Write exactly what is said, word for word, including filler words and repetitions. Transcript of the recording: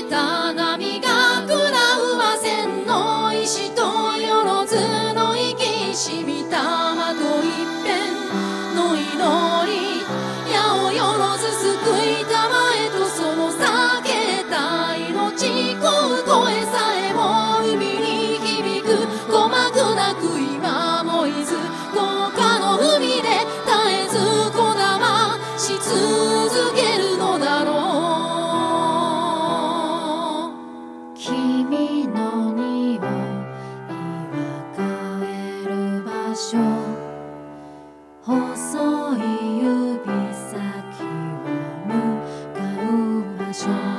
た波が食らうは千の石とよろずの生きしみたまと一片の祈り矢をよろず救いたまえとその避けた命こう声さえも海に響く鼓膜なく今もいず豪華の海で絶えずこだまし続けるのだろう君の匂いは帰る場所細い指先は向かう場所